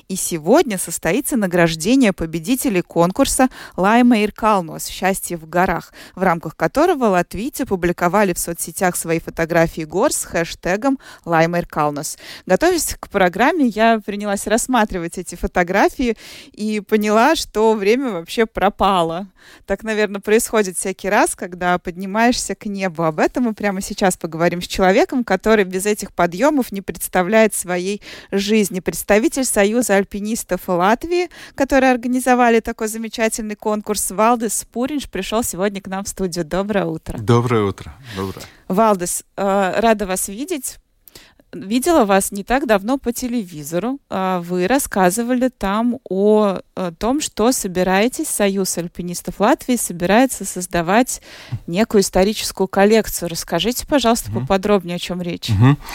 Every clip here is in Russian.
И сегодня состоится награждение победителей конкурса «Laime ir kalnos» «Счастье в горах», в рамках которого латвийцы публиковали в соцсетях свои фотографии гор с хэштегом «Laime ir kalnos». Готовясь к программе, я принялась рассматривать эти фотографии и поняла, что время вообще пропало. Так, наверное, происходит всякий раз, когда поднимаешься к небу. Об этом мы прямо сейчас поговорим с человеком, который без этих подъемов не представляет своей жизни. Представитель Союза альпинистов Латвии, которые организовали такой замечательный конкурс, Валдис Спуринш, пришел сегодня к нам в студию. Доброе утро. Доброе утро. Доброе. Валдис, рада вас видеть. Видела вас не так давно по телевизору. Вы рассказывали там о том, что собираетесь, Союз альпинистов Латвии собирается создавать некую историческую коллекцию. Расскажите, пожалуйста, поподробнее, о чем речь.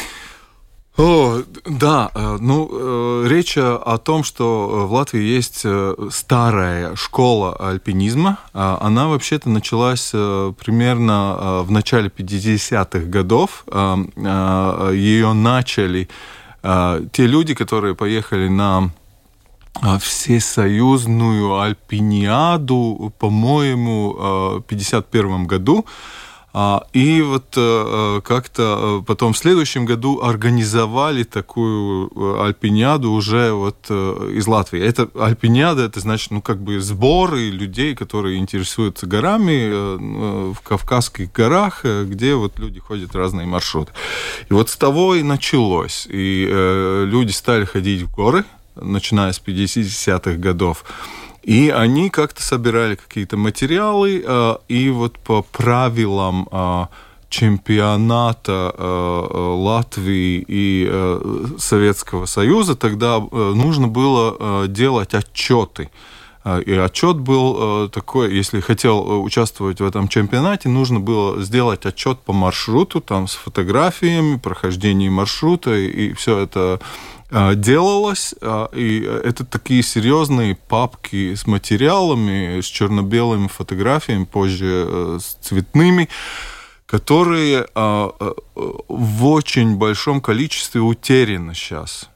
Да, речь о том, что в Латвии есть старая школа альпинизма. Она вообще-то началась примерно в начале 50-х годов. Ее начали те люди, которые поехали на всесоюзную альпиниаду, по-моему, в 1951 году. И вот как-то потом в следующем году организовали такую альпиниаду уже вот из Латвии. Это альпиниада, это значит, сборы людей, которые интересуются горами в Кавказских горах, где вот люди ходят разные маршруты. И вот с того и началось. И люди стали ходить в горы, начиная с 50-х годов. И они как-то собирали какие-то материалы, и вот по правилам чемпионата Латвии и Советского Союза тогда нужно было делать отчеты. И отчет был такой, если хотел участвовать в этом чемпионате, нужно было сделать отчет по маршруту, там с фотографиями, прохождением маршрута, и все это делалось, и это такие серьезные папки с материалами, с черно-белыми фотографиями, позже с цветными, которые в очень большом количестве утеряны сейчас.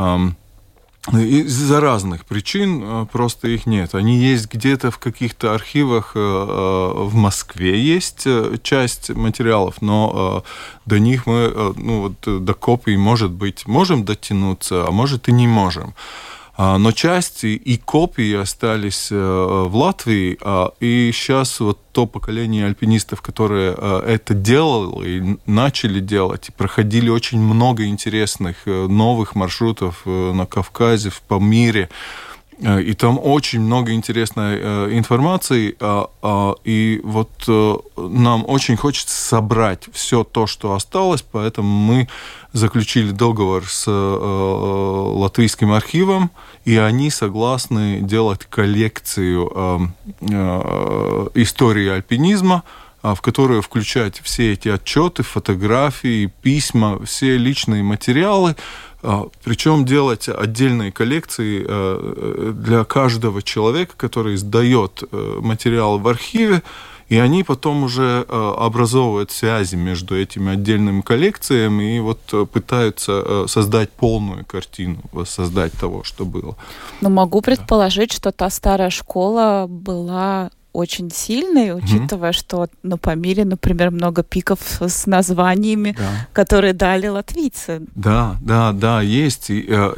Из-за разных причин просто их нет. Они есть где-то в каких-то архивах в Москве, есть часть материалов, но до них мы, до копий, может быть, можем дотянуться, а может и не можем. Но части и копии остались в Латвии, и сейчас вот то поколение альпинистов, которые это делали и начали делать, и проходили очень много интересных новых маршрутов на Кавказе, по мире, и там очень много интересной информации, и вот нам очень хочется собрать все то, что осталось, поэтому мы заключили договор с Латвийским архивом, и они согласны делать коллекцию истории альпинизма, в которую включать все эти отчеты, фотографии, письма, все личные материалы, причем делать отдельные коллекции для каждого человека, который сдает материал в архиве, и они потом уже образовывают связи между этими отдельными коллекциями и вот пытаются создать полную картину, воссоздать того, что было. Но могу предположить, что та старая школа была очень сильной, учитывая, что по мире, например, много пиков с названиями, которые дали латвийцы. Да, есть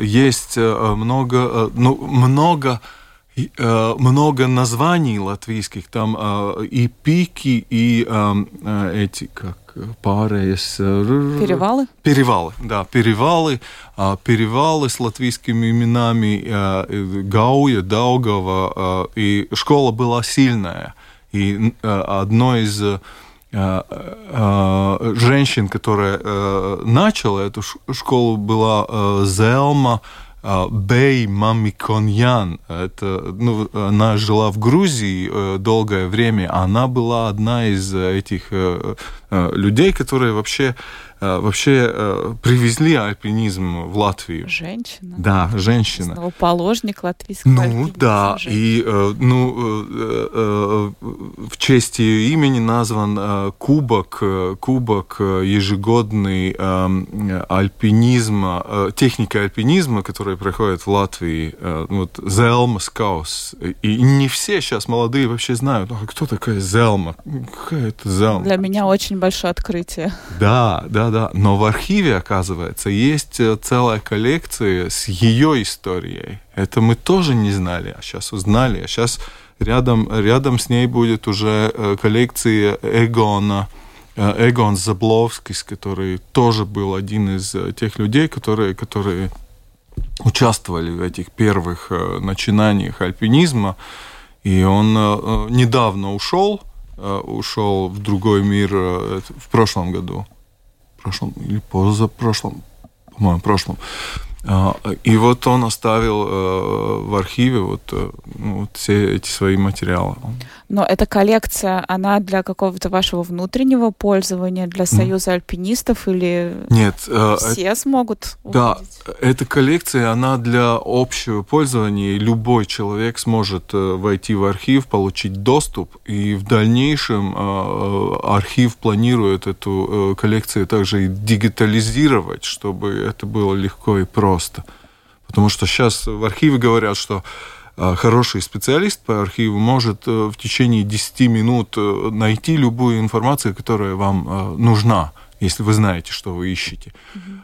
много названий латвийских, там и пики, и эти, как pārējas... Перевалы? Перевалы с латвийскими именами, Гауя, Даугава, и школа была сильная. И одной из женщин, которая начала эту школу, была Зелма Бей Мамиконьян. Она жила в Грузии долгое время. Она была одна из этих людей, которые вообще привезли альпинизм в Латвию. Женщина. Да, женщина. Основоположник латвийского альпинизма. Да, и в честь ее имени назван кубок ежегодный альпинизма, техники альпинизма, который проходит в Латвии, вот Зелмас Каус. И не все сейчас молодые вообще знают, кто такая Зелма, какая это Зелма. Для меня очень большое открытие. Да. Но в архиве, оказывается, есть целая коллекция с ее историей. Это мы тоже не знали, а сейчас узнали. А сейчас рядом с ней будет уже коллекция Эгон Забловскис, который тоже был один из тех людей, которые участвовали в этих первых начинаниях альпинизма. И он недавно ушел в другой мир в прошлом году. Или позапрошлом, по-моему, прошлом. И вот он оставил в архиве все эти свои материалы. Но эта коллекция, она для какого-то вашего внутреннего пользования, для Союза альпинистов или нет, все смогут увидеть? Да, эта коллекция, она для общего пользования, и любой человек сможет войти в архив, получить доступ, и в дальнейшем архив планирует эту коллекцию также и дигитализировать, чтобы это было легко и просто. Потому что сейчас в архиве говорят, что хороший специалист по архиву может в течение 10 минут найти любую информацию, которая вам нужна, если вы знаете, что вы ищете.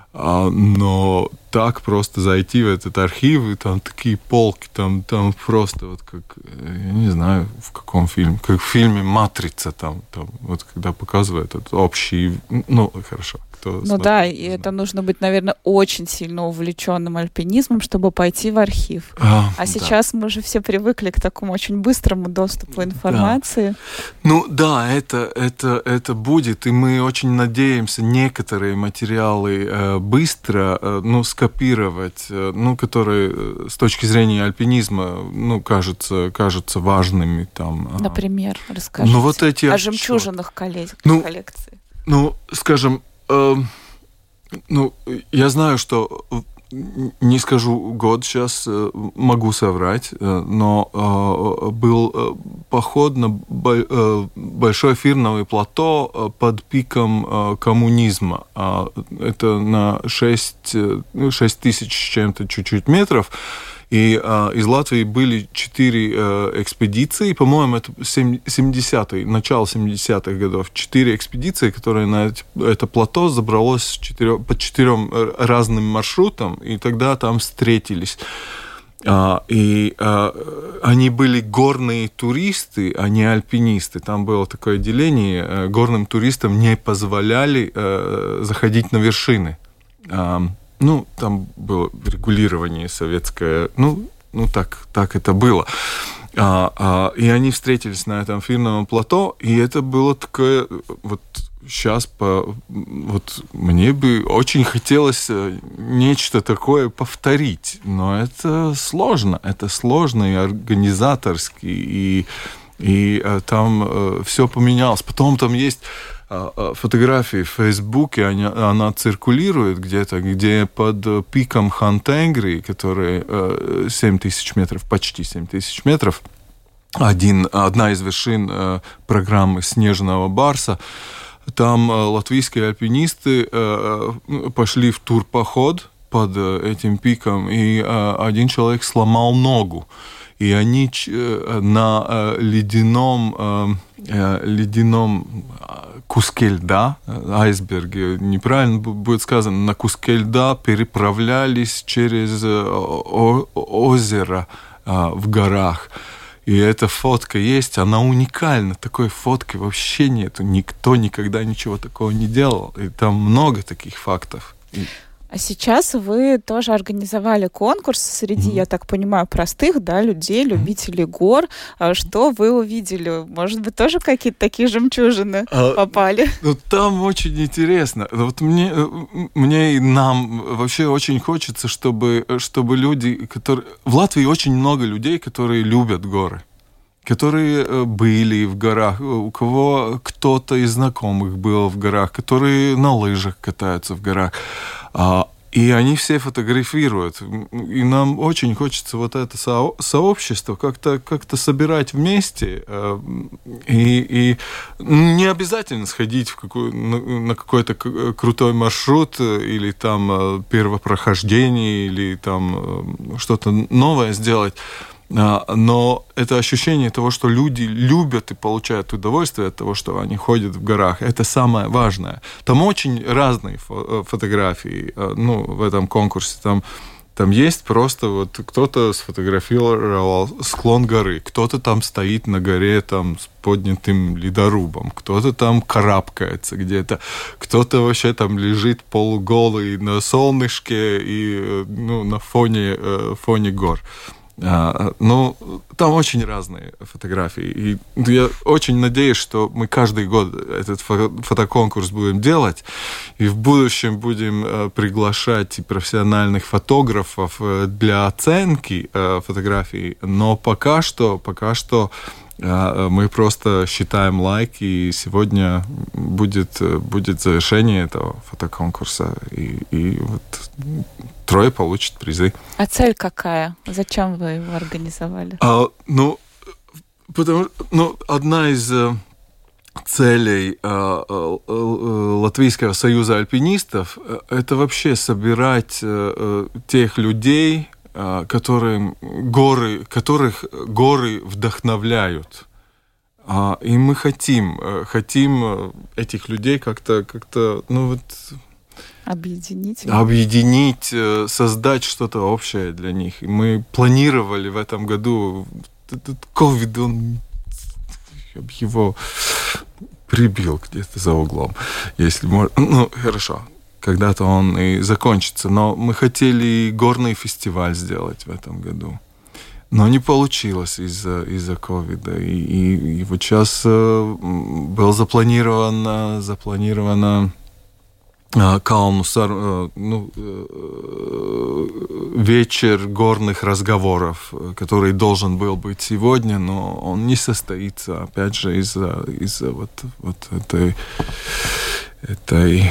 Но так просто зайти в этот архив, и там такие полки, там просто вот как, я не знаю, в каком фильме, как в фильме «Матрица», там вот когда показывают этот общий, хорошо. Да, и это нужно быть, наверное, очень сильно увлеченным альпинизмом, чтобы пойти в архив. Сейчас мы же все привыкли к такому очень быстрому доступу информации. Да. Это будет, и мы очень надеемся некоторые материалы быстро скопировать, которые с точки зрения альпинизма, кажутся важными. Например, расскажите о жемчужинах коллекции. Скажем, я знаю, что не скажу год, сейчас могу соврать, но был поход на большое фирновое плато под пиком коммунизма. Это на 6 тысяч с чем-то чуть-чуть метров. И из Латвии были 4 экспедиции, по-моему, это 70-е, начало 70-х годов. 4 экспедиции, которые на это плато забралось по 4 разным маршрутам, и тогда там встретились. И они были горные туристы, а не альпинисты. Там было такое деление. Горным туристам не позволяли заходить на вершины. Там было регулирование советское, так это было. И они встретились на этом фирменном плато, и это было такое, сейчас мне бы очень хотелось нечто такое повторить, но это сложно и организаторски, и там все поменялось. Потом там есть фотографии в Фейсбуке, она циркулирует где-то, где под пиком Хантенгри, который 7 тысяч метров, почти 7 тысяч метров, одна из вершин программы «Снежного барса», там латвийские альпинисты пошли в турпоход под этим пиком, и один человек сломал ногу. И они на ледяном куске льда, айсберге, неправильно будет сказано, на куске льда переправлялись через озеро в горах. И эта фотка есть, она уникальна. Такой фотки вообще нету. Никто никогда ничего такого не делал. И там много таких фактов. А сейчас вы тоже организовали конкурс среди, я так понимаю, простых, людей, любителей гор. Что вы увидели? Может быть, тоже какие-то такие жемчужины попали? Там очень интересно. Мне и нам вообще очень хочется, чтобы люди, которые... В Латвии очень много людей, которые любят горы, которые были в горах, у кого кто-то из знакомых был в горах, которые на лыжах катаются в горах. И они все фотографируют. И нам очень хочется вот это сообщество как-то собирать вместе. И не обязательно сходить на какой-то крутой маршрут или там первопрохождение, или там что-то новое сделать. Но это ощущение того, что люди любят и получают удовольствие от того, что они ходят в горах, это самое важное. Там очень разные фотографии, в этом конкурсе. Там есть просто вот кто-то сфотографировал склон горы, кто-то там стоит на горе там с поднятым ледорубом, кто-то там карабкается где-то, кто-то вообще там лежит полуголый на солнышке и на фоне гор. Там очень разные фотографии. И я очень надеюсь, что мы каждый год этот фотоконкурс будем делать, и в будущем будем приглашать и профессиональных фотографов для оценки фотографий. Но пока что мы просто считаем лайк, и сегодня будет завершение этого фотоконкурса, и вот 3 получат призы. А цель какая? Зачем вы его организовали? Одна из целей Латвийского союза альпинистов – это вообще собирать тех людей, которых горы вдохновляют. И мы хотим этих людей как-то объединить, создать что-то общее для них. И мы планировали в этом году, этот ковид, он его прибил где-то за углом, если можно. Хорошо. Когда-то он и закончится. Но мы хотели горный фестиваль сделать в этом году. Но не получилось из-за ковида. И вот сейчас был запланировано вечер горных разговоров, который должен был быть сегодня, но он не состоится, опять же, из-за вот этой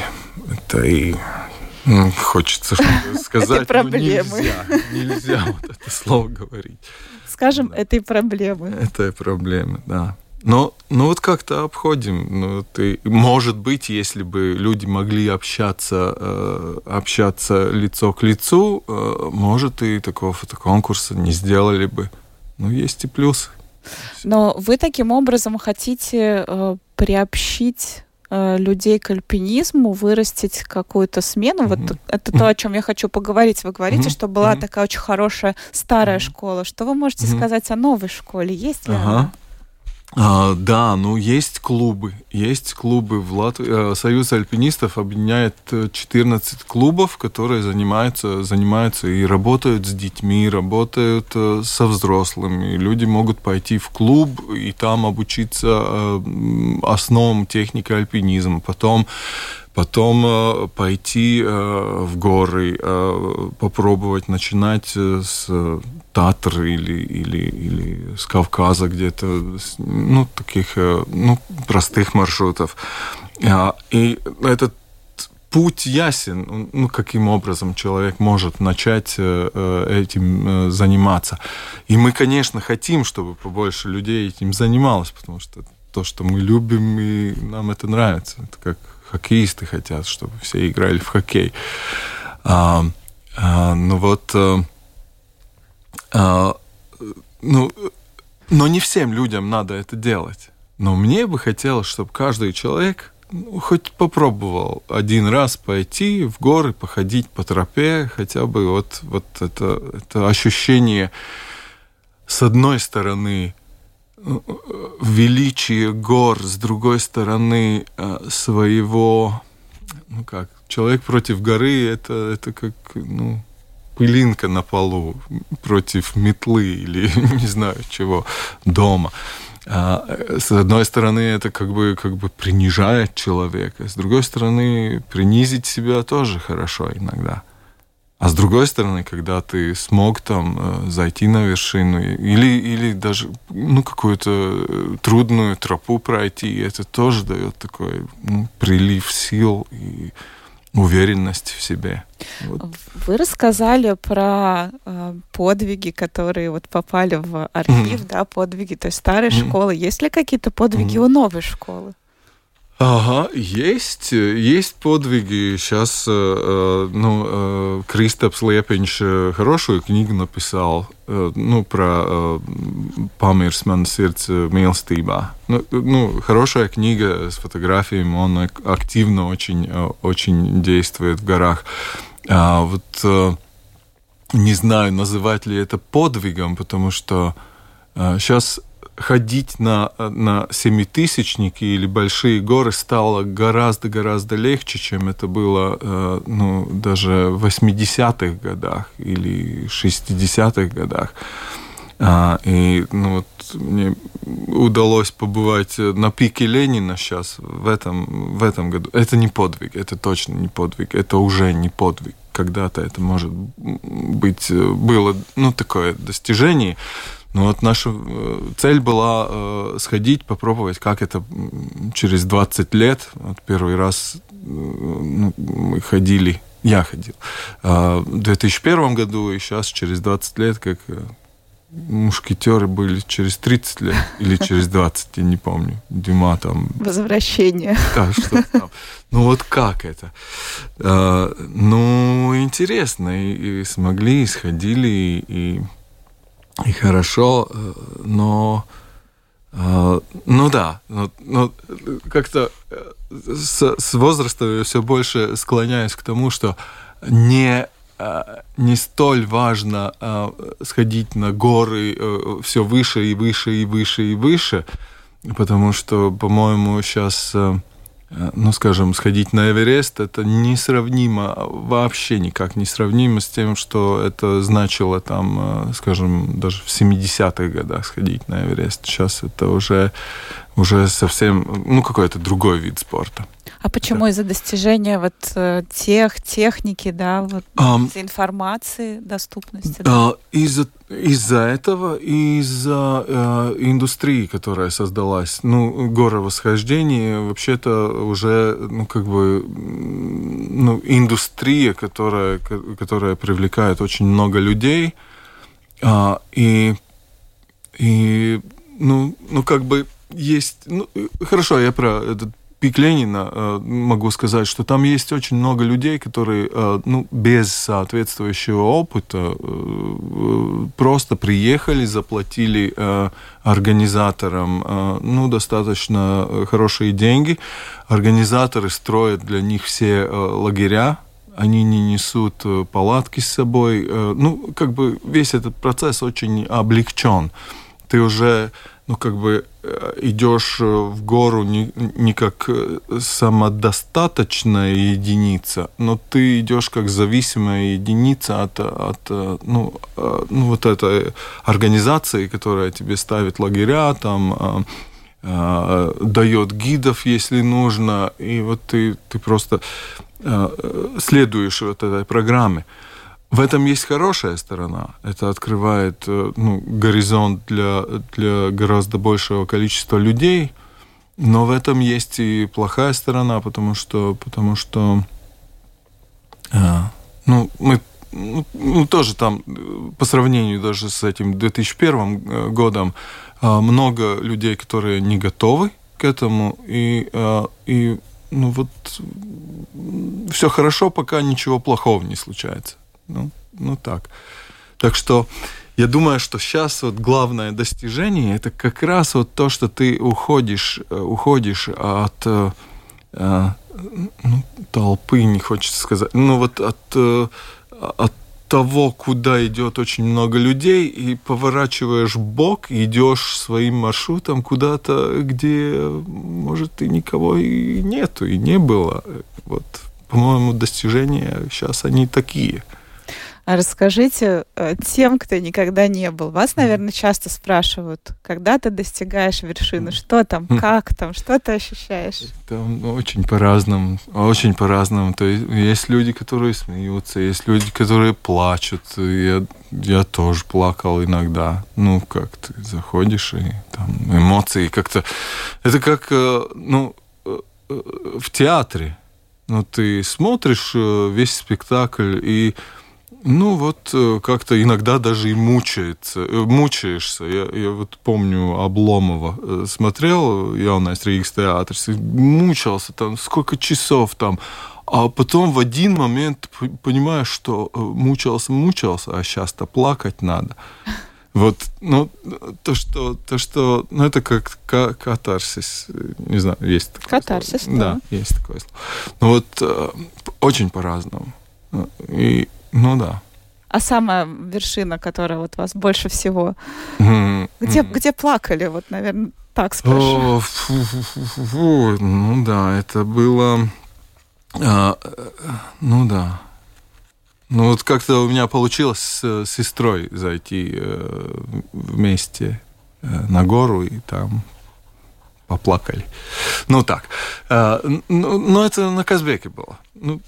хочется что-то сказать, этой проблемы. Нельзя вот это слово говорить. Скажем, этой проблемы. Этой проблемы, да. Но вот как-то обходим. Может быть, если бы люди могли общаться лицо к лицу, может, и такого фотоконкурса не сделали бы. Но есть и плюсы. Но вы таким образом хотите приобщить людей к альпинизму, вырастить какую-то смену. Вот это то, о чем я хочу поговорить. Вы говорите, что была такая очень хорошая старая школа. Что вы можете сказать о новой школе? Есть ли она? Да, есть клубы. Есть клубы в Латвии. Союз альпинистов объединяет 14 клубов, которые занимаются и работают с детьми, работают со взрослыми. Люди могут пойти в клуб и там обучиться основам техники альпинизма. Потом пойти в горы, попробовать начинать с Татр или с Кавказа где-то, таких простых маршрутов. И этот путь ясен, каким образом человек может начать этим заниматься. И мы, конечно, хотим, чтобы побольше людей этим занималось, потому что то, что мы любим, и нам это нравится. Это как хоккеисты хотят, чтобы все играли в хоккей. Но не всем людям надо это делать. Но мне бы хотелось, чтобы каждый человек хоть попробовал один раз пойти в горы, походить по тропе, хотя бы вот это ощущение, с одной стороны, величие гор, с другой стороны, своего, человек против горы, это как, пылинка на полу против метлы или не знаю чего дома. С одной стороны, это как бы принижает человека, с другой стороны, принизить себя тоже хорошо иногда. А с другой стороны, когда ты смог там зайти на вершину или даже какую-то трудную тропу пройти, это тоже дает такой прилив сил и уверенность в себе. Вот. Вы рассказали про подвиги, которые вот попали в архив, да, подвиги той старой школы. Есть ли какие-то подвиги у новой школы? Ага, есть подвиги. Сейчас Кристапс Лепинš хорошую книгу написал, про «Pamirs man sirds mīlestībā». Хорошая книга с фотографиями, он активно очень действует в горах. Не знаю, называть ли это подвигом, потому что сейчас ходить на семитысячники или большие горы стало гораздо легче, чем это было даже в 80-х годах или 60-х годах. Мне удалось побывать на пике Ленина сейчас, в этом году. Это не подвиг, это точно не подвиг, это уже не подвиг. Когда-то это, может быть, было такое достижение. Но вот наша цель была сходить, попробовать, как это через 20 лет. Вот первый раз мы ходили, я ходил, в 2001 году, и сейчас через 20 лет, как мушкетеры были через 30 лет или через 20, я не помню. Дюма там... Возвращение. Да, что там. Вот как это? Интересно. И смогли, и сходили, и хорошо, но как-то с возрастом я все больше склоняюсь к тому, что не столь важно сходить на горы все выше и выше и выше и выше, потому что, по-моему, сейчас... сходить на Эверест, это несравнимо, вообще никак не сравнимо с тем, что это значило там, даже в 70-х годах сходить на Эверест. Сейчас это уже совсем, какой-то другой вид спорта. А почему из-за достижения техники, да, из-за информации, доступности? Да? Из-за этого и из-за индустрии, которая создалась. Горовосхождение вообще-то уже, индустрия, которая привлекает очень много людей. Есть... хорошо, я про этот пик Ленина могу сказать, что там есть очень много людей, которые без соответствующего опыта просто приехали, заплатили организаторам достаточно хорошие деньги. Организаторы строят для них все лагеря, они не несут палатки с собой. Весь этот процесс очень облегчен. Ты уже идешь в гору не как самодостаточная единица, но ты идешь как зависимая единица от этой организации, которая тебе ставит лагеря, там дает гидов, если нужно, и ты просто следуешь этой программе. В этом есть хорошая сторона. Это открывает горизонт для гораздо большего количества людей. Но в этом есть и плохая сторона, потому что мы тоже там, по сравнению даже с этим 2001 годом, много людей, которые не готовы к этому. И все хорошо, пока ничего плохого не случается. Так. Так что я думаю, что сейчас главное достижение — это как раз то, что ты уходишь от толпы, не хочется сказать, от того, куда идет очень много людей, и поворачиваешь бок, идешь своим маршрутом куда-то, где, может, и никого и нету, и не было. По-моему, достижения сейчас они такие. А расскажите тем, кто никогда не был. Вас, наверное, часто спрашивают, когда ты достигаешь вершины, что там, как там, что ты ощущаешь? Там очень по-разному, очень по-разному. То есть люди, которые смеются, есть люди, которые плачут. Я тоже плакал иногда. Ну, как ты заходишь, и там эмоции как-то... Это как, в театре. Ну, ты смотришь весь спектакль, и как-то иногда даже и мучаешься. Я вот помню, Обломова смотрел, «Jaunais Rīgas театrs», мучился там, сколько часов там, а потом в один момент понимаешь, что мучился, а сейчас-то плакать надо. Вот, это как катарсис, не знаю, есть такое катарсис, слово. Да, есть такое слово. Очень по-разному. Да. А самая вершина, которая вот вас больше всего... Где плакали? Вот, наверное, так спрошу. Это было... как-то у меня получилось с сестрой зайти вместе на гору, и там поплакали. Это на Казбеке было.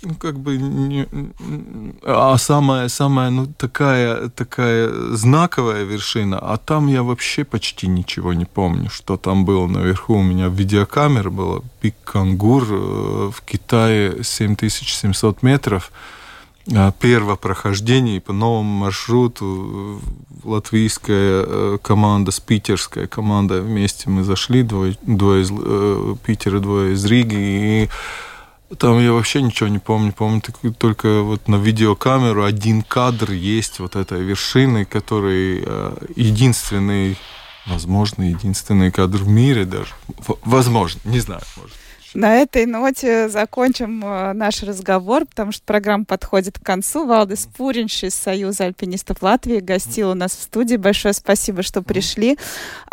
Самая такая знаковая вершина, а там я вообще почти ничего не помню, что там было наверху. У меня видеокамера была, Пик Кангур в Китае, 7700 метров. Первое прохождение по новому маршруту. Латвийская команда с питерской командой вместе мы зашли, двое из Питера, двое из Риги, и там я вообще ничего не помню. Помню только вот на видеокамеру один кадр есть вот этой вершины, который единственный кадр в мире даже. Возможно, не знаю, может. На этой ноте закончим наш разговор, потому что программа подходит к концу. Валдис Пуринš из Союза альпинистов Латвии гостил у нас в студии. Большое спасибо, что пришли.